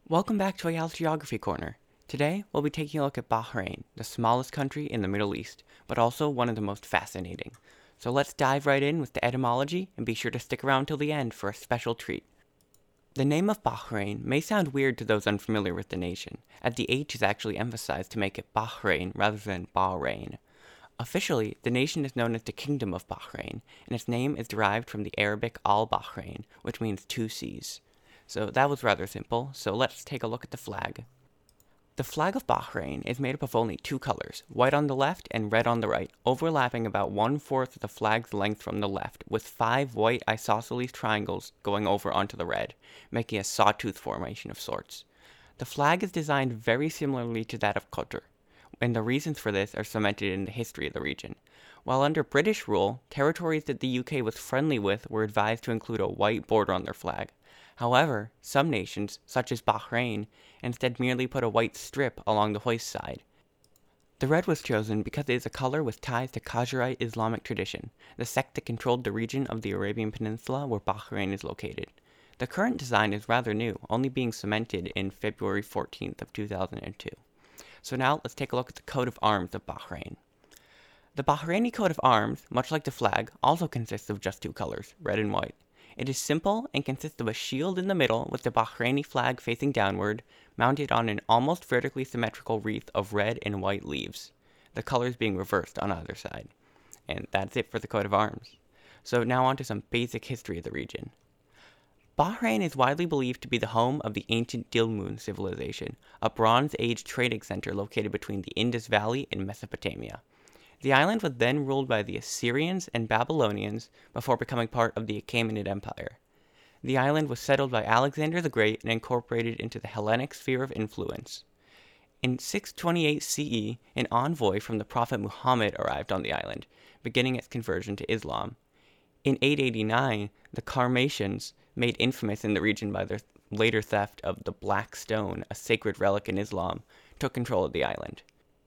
Welcome back to Ayal's Geography Corner. Today, we'll be taking a look at Bahrain, the smallest country in the Middle East, but also one of the most fascinating. So let's dive right in with the etymology and be sure to stick around till the end for a special treat. The name of Bahrain may sound weird to those unfamiliar with the nation, as the H is actually emphasized to make it Bahrain rather than Bahrain. Officially, the nation is known as the Kingdom of Bahrain, and its name is derived from the Arabic al-Bahrain, which means two seas. So that was rather simple, so let's take a look at the flag. The flag of Bahrain is made up of only two colors, white on the left and red on the right, overlapping about 1/4 of the flag's length from the left, with 5 white isosceles triangles going over onto the red, making a sawtooth formation of sorts. The flag is designed very similarly to that of Qatar, and the reasons for this are cemented in the history of the region. While under British rule, territories that the UK was friendly with were advised to include a white border on their flag. However, some nations, such as Bahrain, instead merely put a white strip along the hoist side. The red was chosen because it is a color with ties to Qajarite Islamic tradition, the sect that controlled the region of the Arabian Peninsula where Bahrain is located. The current design is rather new, only being cemented in February 14th of 2002. So now let's take a look at the coat of arms of Bahrain. The Bahraini coat of arms, much like the flag, also consists of just two colors, red and white. It is simple and consists of a shield in the middle with the Bahraini flag facing downward, mounted on an almost vertically symmetrical wreath of red and white leaves, the colors being reversed on either side. And that's it for the coat of arms. So now on to some basic history of the region. Bahrain is widely believed to be the home of the ancient Dilmun civilization, a Bronze Age trading center located between the Indus Valley and Mesopotamia. The island was then ruled by the Assyrians and Babylonians before becoming part of the Achaemenid Empire. The island was settled by Alexander the Great and incorporated into the Hellenic sphere of influence. In 628 CE, an envoy from the Prophet Muhammad arrived on the island, beginning its conversion to Islam. In 889, the Karmatians, made infamous in the region by their later theft of the Black Stone, a sacred relic in Islam, took control of the island.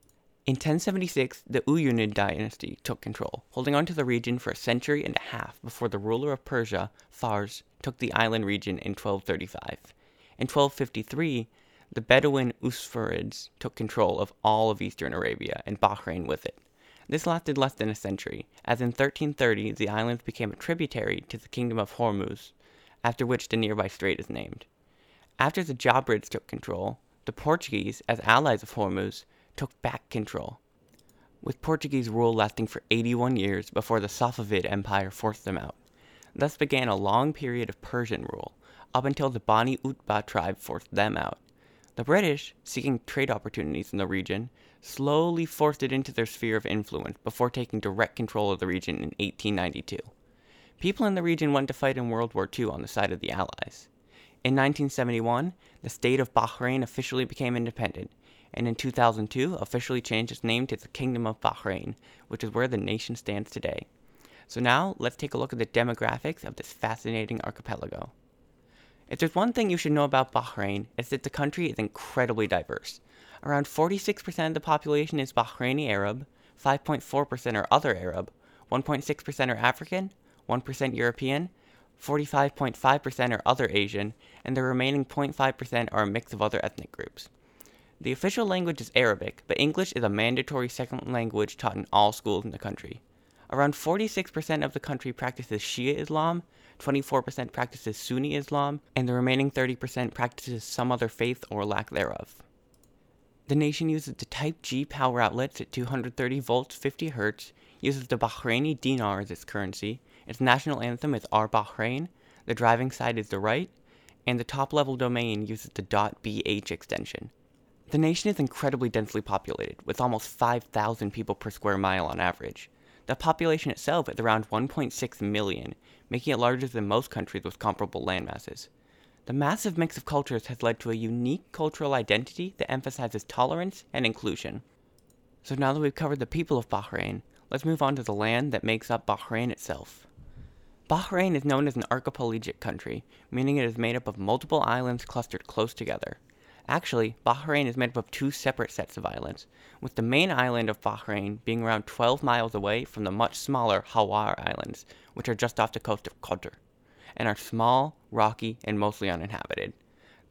In 1076, the Uyyinid dynasty took control, holding on to the region for a century and a half before the ruler of Persia, Fars, took the island region in 1235. In 1253, the Bedouin Usfurids took control of all of eastern Arabia and Bahrain with it. This lasted less than a century, as in 1330 the islands became a tributary to the Kingdom of Hormuz, after which the nearby strait is named. After the Jabrids took control, the Portuguese, as allies of Hormuz, took back control, with Portuguese rule lasting for 81 years before the Safavid Empire forced them out. Thus began a long period of Persian rule, up until the Bani Utbah tribe forced them out. The British, seeking trade opportunities in the region, slowly forced it into their sphere of influence before taking direct control of the region in 1892. People in the region went to fight in World War II on the side of the Allies. In 1971, the state of Bahrain officially became independent, and in 2002 officially changed its name to the Kingdom of Bahrain, which is where the nation stands today. So now, let's take a look at the demographics of this fascinating archipelago. If there's one thing you should know about Bahrain, it's that the country is incredibly diverse. Around 46% of the population is Bahraini Arab, 5.4% are other Arab, 1.6% are African, 1% European, 45.5% are other Asian, and the remaining 0.5% are a mix of other ethnic groups. The official language is Arabic, but English is a mandatory second language taught in all schools in the country. Around 46% of the country practices Shia Islam, 24% practices Sunni Islam, and the remaining 30% practices some other faith or lack thereof. The nation uses the Type G power outlets at 230 volts 50 Hz, uses the Bahraini dinar as its currency, its national anthem is Our Bahrain, the driving side is the right, and the top-level domain uses the .bh extension. The nation is incredibly densely populated, with almost 5,000 people per square mile on average. The population itself is around 1.6 million, making it larger than most countries with comparable landmasses. The massive mix of cultures has led to a unique cultural identity that emphasizes tolerance and inclusion. So now that we've covered the people of Bahrain, let's move on to the land that makes up Bahrain itself. Bahrain is known as an archipelagic country, meaning it is made up of multiple islands clustered close together. Actually, Bahrain is made up of two separate sets of islands, with the main island of Bahrain being around 12 miles away from the much smaller Hawar Islands, which are just off the coast of Qatar, and are small, rocky, and mostly uninhabited.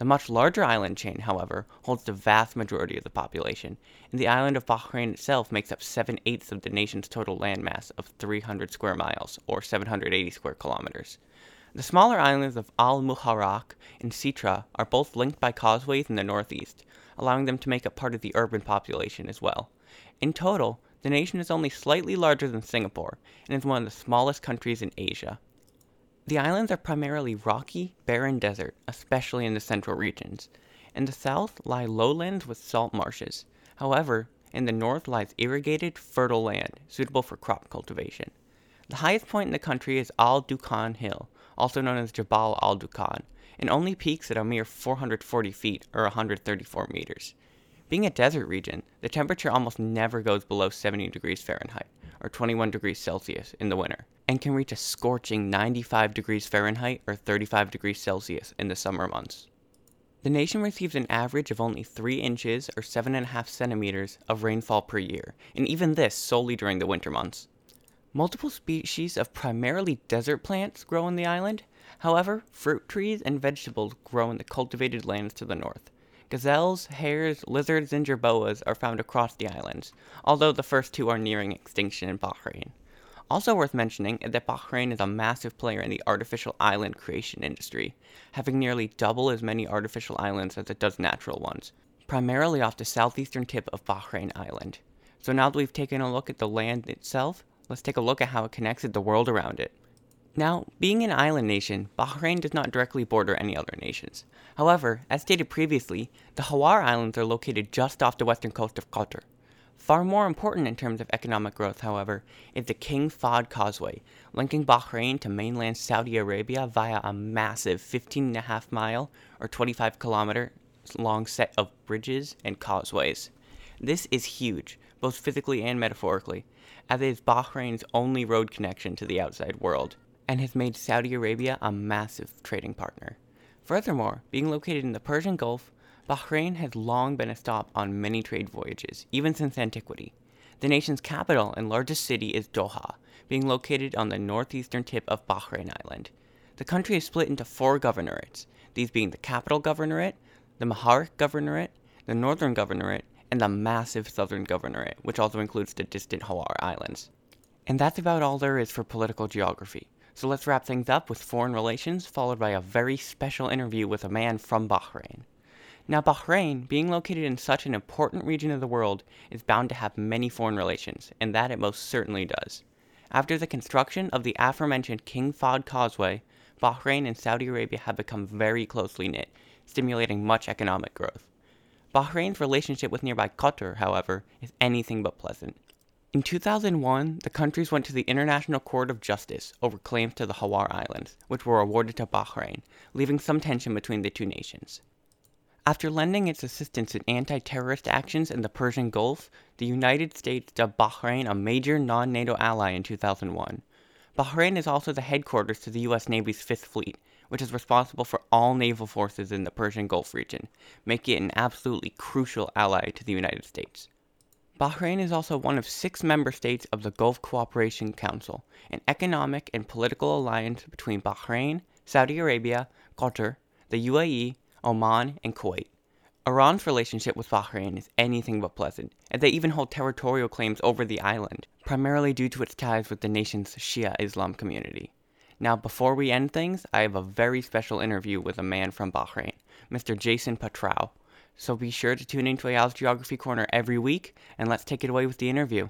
The much larger island chain, however, holds the vast majority of the population, and the island of Bahrain itself makes up 7/8 of the nation's total landmass of 300 square miles, or 780 square kilometers. The smaller islands of Al Muharraq and Sitra are both linked by causeways in the northeast, allowing them to make up part of the urban population as well. In total, the nation is only slightly larger than Singapore, and is one of the smallest countries in Asia. The islands are primarily rocky, barren desert, especially in the central regions. In the south lie lowlands with salt marshes. However, in the north lies irrigated, fertile land, suitable for crop cultivation. The highest point in the country is Al Dukhan Hill, also known as Jabal Al Dukhan, and only peaks at a mere 440 feet or 134 meters. Being a desert region, the temperature almost never goes below 70 degrees Fahrenheit, or 21 degrees Celsius in the winter, and can reach a scorching 95 degrees Fahrenheit or 35 degrees Celsius in the summer months. The nation receives an average of only 3 inches or 7.5 centimeters of rainfall per year, and even this solely during the winter months. Multiple species of primarily desert plants grow on the island. However, fruit trees and vegetables grow in the cultivated lands to the north. Gazelles, hares, lizards, and jerboas are found across the islands, although the first two are nearing extinction in Bahrain. Also worth mentioning is that Bahrain is a massive player in the artificial island creation industry, having nearly double as many artificial islands as it does natural ones, primarily off the southeastern tip of Bahrain Island. So now that we've taken a look at the land itself, let's take a look at how it connects with the world around it. Now, being an island nation, Bahrain does not directly border any other nations. However, as stated previously, the Hawar Islands are located just off the western coast of Qatar. Far more important in terms of economic growth, however, is the King Fahd Causeway, linking Bahrain to mainland Saudi Arabia via a massive 15.5 mile or 25 kilometer long set of bridges and causeways. This is huge, both physically and metaphorically, as it is Bahrain's only road connection to the outside world, and has made Saudi Arabia a massive trading partner. Furthermore, being located in the Persian Gulf, Bahrain has long been a stop on many trade voyages, even since antiquity. The nation's capital and largest city is Doha, being located on the northeastern tip of Bahrain Island. The country is split into 4 governorates, these being the Capital Governorate, the Maharik Governorate, the Northern Governorate, and the massive Southern Governorate, which also includes the distant Hawar Islands. And that's about all there is for political geography. So let's wrap things up with foreign relations, followed by a very special interview with a man from Bahrain. Now, Bahrain, being located in such an important region of the world, is bound to have many foreign relations, and that it most certainly does. After the construction of the aforementioned King Fahd Causeway, Bahrain and Saudi Arabia have become very closely knit, stimulating much economic growth. Bahrain's relationship with nearby Qatar, however, is anything but pleasant. In 2001, the countries went to the International Court of Justice over claims to the Hawar Islands, which were awarded to Bahrain, leaving some tension between the two nations. After lending its assistance in anti-terrorist actions in the Persian Gulf, the United States dubbed Bahrain a major non-NATO ally in 2001. Bahrain is also the headquarters to the U.S. Navy's Fifth Fleet, which is responsible for all naval forces in the Persian Gulf region, making it an absolutely crucial ally to the United States. Bahrain is also one of 6 member states of the Gulf Cooperation Council, an economic and political alliance between Bahrain, Saudi Arabia, Qatar, the UAE, Oman, and Kuwait. Iran's relationship with Bahrain is anything but pleasant, as they even hold territorial claims over the island, primarily due to its ties with the nation's Shia Islam community. Now, before we end things, I have a very special interview with a man from Bahrain, Mr. Jason Patrao. So be sure to tune into Ayal's Geography Corner every week, and let's take it away with the interview.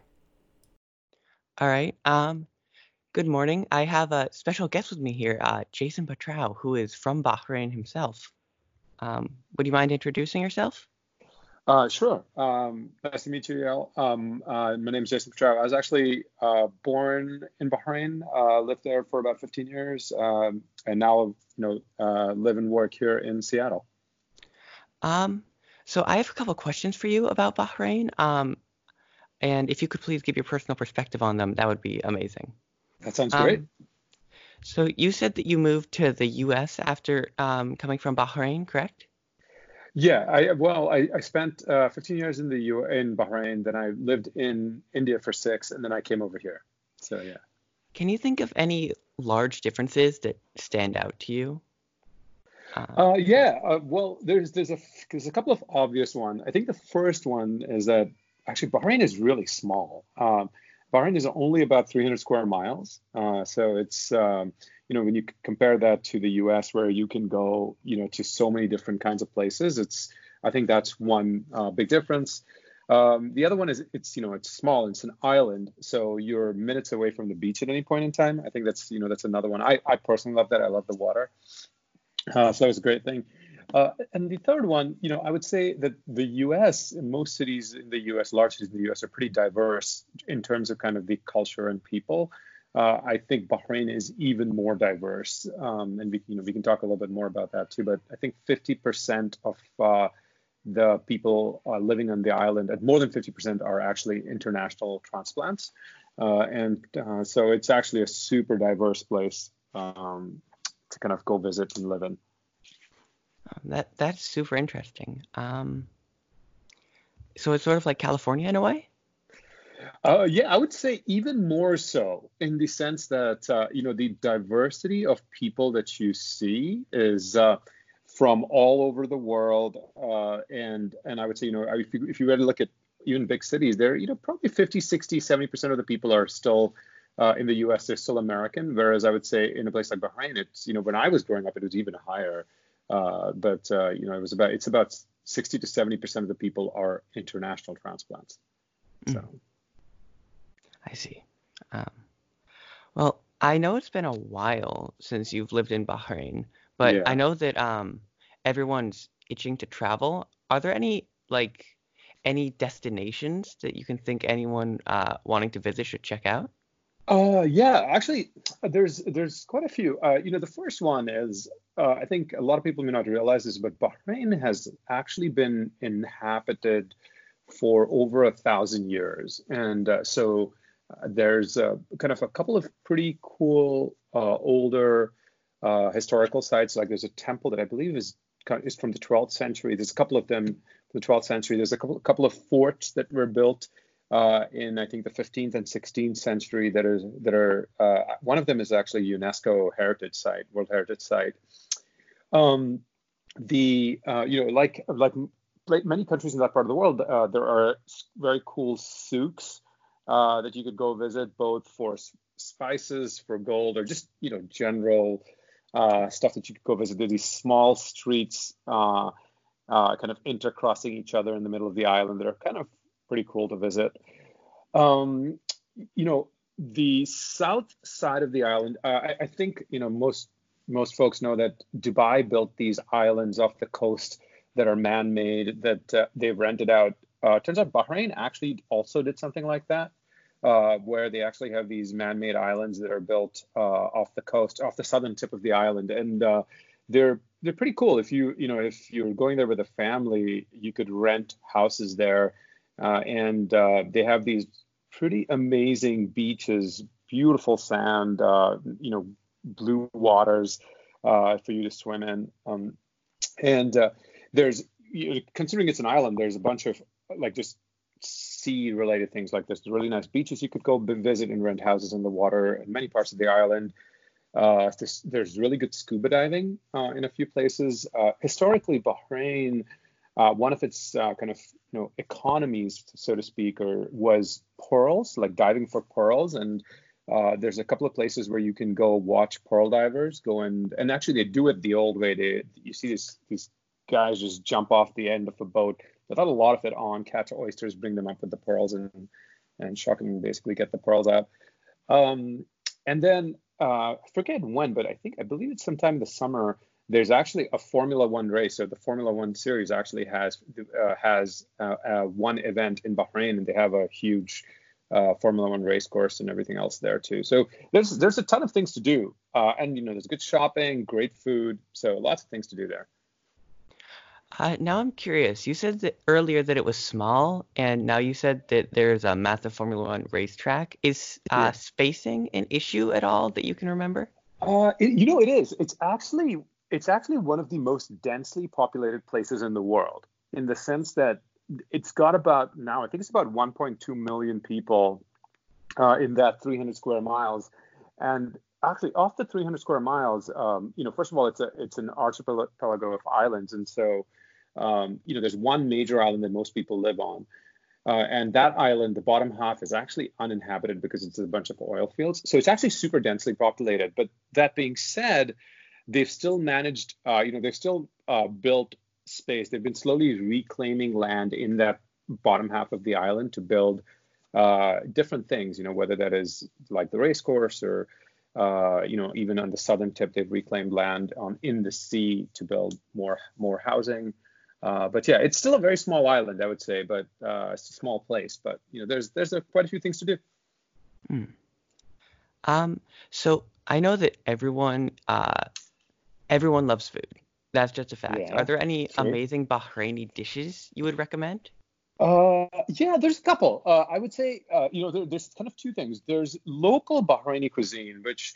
Alright, good morning. I have a special guest with me here, Jason Patrao, who is from Bahrain himself. Would you mind introducing yourself? Sure. Nice to meet you, Yael. My name is Jason Petrov. I was actually born in Bahrain, lived there for about 15 years, and now live and work here in Seattle. So I have a couple questions for you about Bahrain, and if you could please give your personal perspective on them, that would be amazing. That sounds great. So you said that you moved to the U.S. after coming from Bahrain, correct? Yeah, I spent 15 years in Bahrain, then I lived in India for 6, and then I came over here. So yeah. Can you think of any large differences that stand out to you? Yeah. Well, there's a couple of obvious ones. I think the first one is that actually Bahrain is really small. Bahrain is only about 300 square miles. So it's when you compare that to the U.S. where you can go to so many different kinds of places, I think that's one big difference. The other one is it's small. It's an island, so you're minutes away from the beach at any point in time. I think that's another one. I personally love that. I love the water. So that was a great thing. And the third one, I would say that the U.S., most cities in the U.S., large cities in the U.S. are pretty diverse in terms of kind of the culture and people. I think Bahrain is even more diverse, and we can talk a little bit more about that too. But I think 50% of the people living on the island, and more than 50% are actually international transplants, and so it's actually a super diverse place to kind of go visit and live in. That's super interesting. So it's sort of like California in a way? Yeah, I would say even more so in the sense that the diversity of people that you see is from all over the world, and I would say if you were to look at even big cities, there probably 50, 60, 70% of the people are still in the U.S. They're still American, whereas I would say in a place like Bahrain, it's when I was growing up, it was even higher. But it's about 60 to 70% of the people are international transplants. So. I see. Um, well, I know it's been a while since you've lived in Bahrain, but I Yeah. know that everyone's itching to travel. Are there any destinations that you can think anyone wanting to visit should check out? Yeah, actually, there's quite a few. The first one is I think a lot of people may not realize this, but Bahrain has actually been inhabited for over 1,000 years, and so there's kind of a couple of pretty cool older historical sites. Like there's a temple that I believe is from the 12th century. There's a couple of them from the 12th century. There's a couple of forts that were built in I think the 15th and 16th century that are one of them is actually UNESCO heritage site, World Heritage Site. The like many countries in that part of the world, there are very cool souks that you could go visit, both for spices, for gold, or just general stuff that you could go visit. There's these small streets kind of intercrossing each other in the middle of the island that are kind of pretty cool to visit. The south side of the island, I think most folks know that Dubai built these islands off the coast that are man-made that they've rented out. Turns out Bahrain actually also did something like that, where they actually have these man-made islands that are built off the coast, off the southern tip of the island, and they're pretty cool. If you're going there with a family, you could rent houses there, and they have these pretty amazing beaches, beautiful sand, blue waters for you to swim in, and there's considering it's an island, there's a bunch of just sea related things. Like there's really nice beaches you could go visit and rent houses in the water in many parts of the island. There's really good scuba diving in a few places. Historically, Bahrain, one of its kind of economies, so to speak, was pearls, like diving for pearls. And there's a couple of places where you can go watch pearl divers go and actually they do it the old way. You see these guys just jump off the end of a boat without a lot of it on, catch oysters, bring them up with the pearls, and shock them and basically get the pearls out. And then I forget when, but I believe it's sometime this summer. There's actually a Formula One race. So the Formula One series actually has one event in Bahrain, and they have a huge Formula One race course and everything else there too. So there's a ton of things to do, and there's good shopping, great food, so lots of things to do there. Now I'm curious. You said that earlier that it was small, and now you said that there's a massive Formula One racetrack. Is Yeah. spacing an issue at all that you can remember? It is. It's actually one of the most densely populated places in the world, in the sense that it's got about now I think it's about 1.2 million people in that 300 square miles, and actually, off the 300 square miles, first of all, it's an archipelago of islands, and so there's one major island that most people live on, and that island, the bottom half, is actually uninhabited because it's a bunch of oil fields. So it's actually super densely populated. But that being said, they've still managed, they've still built space. They've been slowly reclaiming land in that bottom half of the island to build different things, whether that is like the race course or, even on the southern tip, they've reclaimed land in the sea to build more housing. But yeah, it's still a very small island, I would say, but it's a small place. But there's quite a few things to do. So I know that everyone loves food. That's just a fact. Yeah, Are there any sure. amazing Bahraini dishes you would recommend? Yeah, there's a couple. I would say, there's kind of two things. There's local Bahraini cuisine, which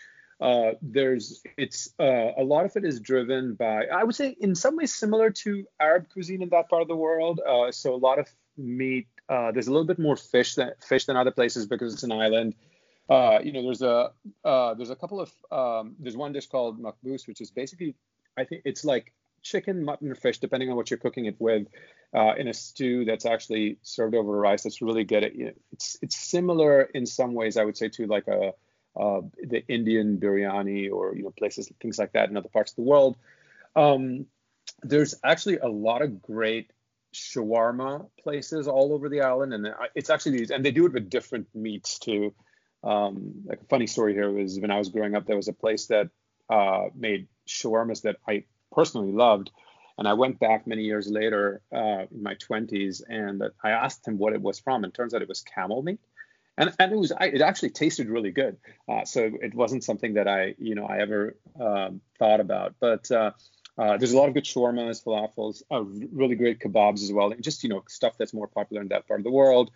a lot of it is driven by, I would say, in some ways similar to Arab cuisine in that part of the world. So a lot of meat. There's a little bit more fish than other places because it's an island. There's a couple of there's one dish called makbous, which is basically, I think it's like chicken, mutton, or fish, depending on what you're cooking it with, in a stew that's actually served over rice. That's really good. It's similar in some ways, I would say, to like the Indian biryani or things like that in other parts of the world. There's actually a lot of great shawarma places all over the island, and it's actually and they do it with different meats too. Like a funny story here was when I was growing up, there was a place that made shawarmas that I personally loved. And I went back many years later in my 20s, and I asked him what it was from, and turns out it was camel meat. And it actually tasted really good. So it wasn't something that I ever thought about. But there's a lot of good shawarmas, falafels, really great kebabs as well, and just stuff that's more popular in that part of the world.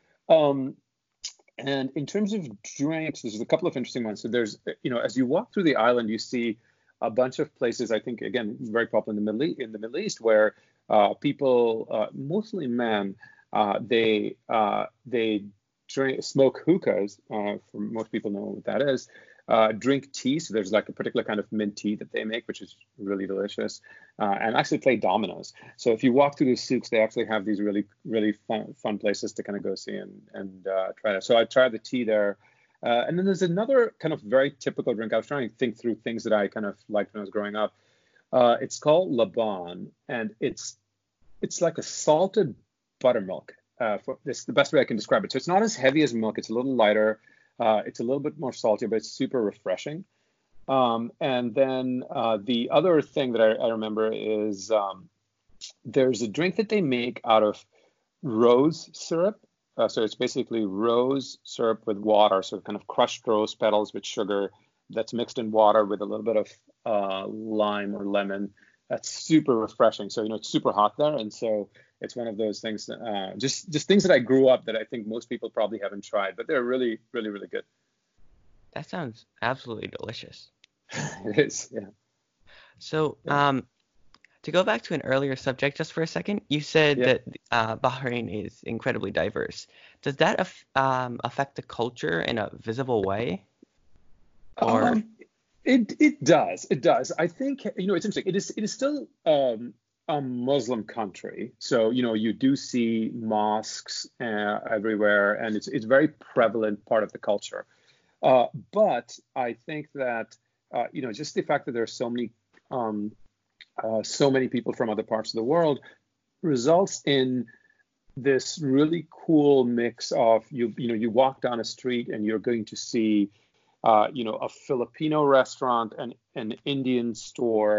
And in terms of drinks, there's a couple of interesting ones. So there's, as you walk through the island, you see a bunch of places, I think, again, very popular in the Middle East, where people, mostly men, they smoke hookahs. For most people know what that is. Drink tea. So there's like a particular kind of mint tea that they make, which is really delicious, and actually play dominoes. So if you walk through the souks, they actually have these really, really fun places to kind of go see and try that. So I tried the tea there. And then there's another kind of very typical drink. I was trying to think through things that I kind of liked when I was growing up. It's called Laban, and it's like a salted buttermilk. This the best way I can describe it. So it's not as heavy as milk. It's a little lighter. It's a little bit more salty, but it's super refreshing. And then the other thing that I remember is there's a drink that they make out of rose syrup. So it's basically rose syrup with water, so kind of crushed rose petals with sugar that's mixed in water with a little bit of lime or lemon. That's super refreshing. So, it's super hot there. And so it's one of those things, just things that I grew up that I think most people probably haven't tried, but they're really, really, really good. That sounds absolutely delicious. It is, yeah. So, to go back to an earlier subject just for a second, you said that Bahrain is incredibly diverse. Does that affect the culture in a visible way? Or it does. I think it's interesting. It is still a Muslim country, so you do see mosques everywhere, and it's a very prevalent part of the culture. But I think that just the fact that there are so many people from other parts of the world results in this really cool mix of you walk down a street and you're going to see a Filipino restaurant, an Indian store,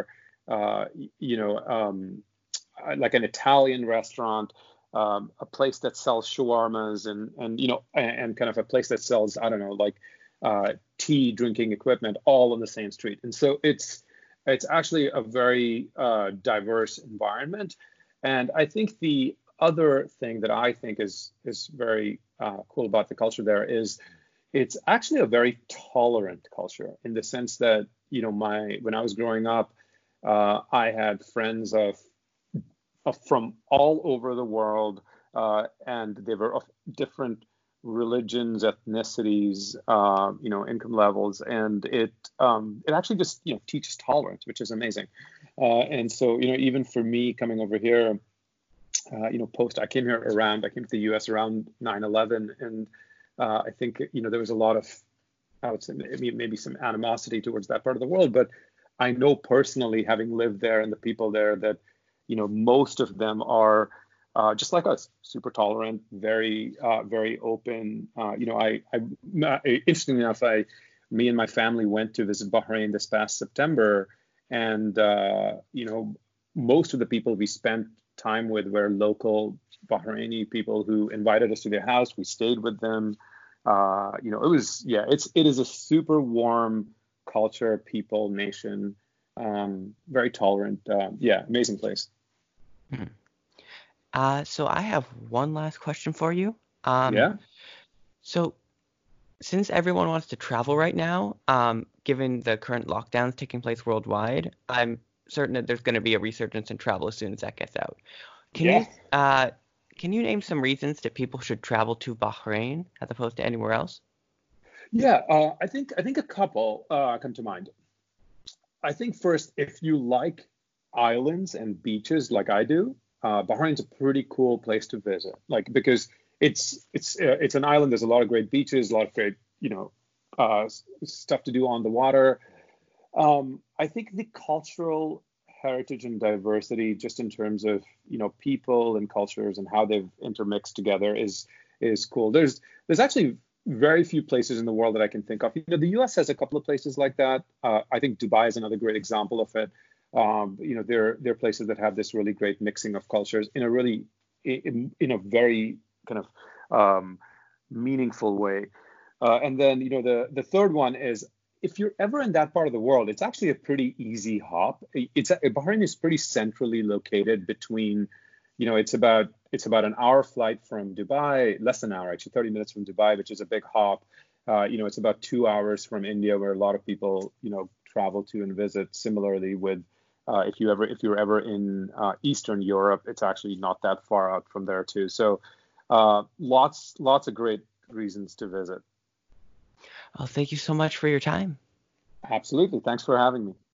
like an Italian restaurant, a place that sells shawarmas and kind of a place that sells, I don't know, like tea drinking equipment, all on the same street. And so it's actually a very diverse environment. And I think the other thing that I think is very cool about the culture there is it's actually a very tolerant culture in the sense that, when I was growing up, I had friends from all over the world, and they were of different religions, ethnicities, income levels, and it actually just teaches tolerance, which is amazing. And so even for me coming over here, I came to the U.S. around 9/11, and I think there was a lot of, I would say maybe some animosity towards that part of the world, but I know personally, having lived there and the people there, that most of them are just like us, super tolerant, very open. Interestingly enough, me and my family went to visit Bahrain this past September, and most of the people we spent time with were local Bahraini people who invited us to their house. We stayed with them. It is a super warm culture, people, nation, very tolerant. Amazing place. Hmm. So I have one last question for you. Yeah. So since everyone wants to travel right now, given the current lockdowns taking place worldwide, I'm certain that there's going to be a resurgence in travel as soon as that gets out. Can Yeah. you uh, can you name some reasons that people should travel to Bahrain as opposed to anywhere else? Yeah. I think a couple come to mind. I think first, if you like islands and beaches like I do, Bahrain's a pretty cool place to visit. Like because it's an island. There's a lot of great beaches, a lot of great stuff to do on the water. I think the cultural heritage and diversity, just in terms of people and cultures and how they've intermixed together, is cool. There's actually very few places in the world that I can think of. The U.S. has a couple of places like that. I think Dubai is another great example of it. There are places that have this really great mixing of cultures in a very kind of meaningful way. And then the third one is, if you're ever in that part of the world, it's actually a pretty easy hop. Bahrain is pretty centrally located between, it's about an hour flight from Dubai, less than an hour actually, 30 minutes from Dubai, which is a big hop. It's about 2 hours from India, where a lot of people travel to and visit. Similarly, with if you're ever in Eastern Europe, it's actually not that far out from there too. So lots of great reasons to visit. Well, thank you so much for your time. Absolutely. Thanks for having me.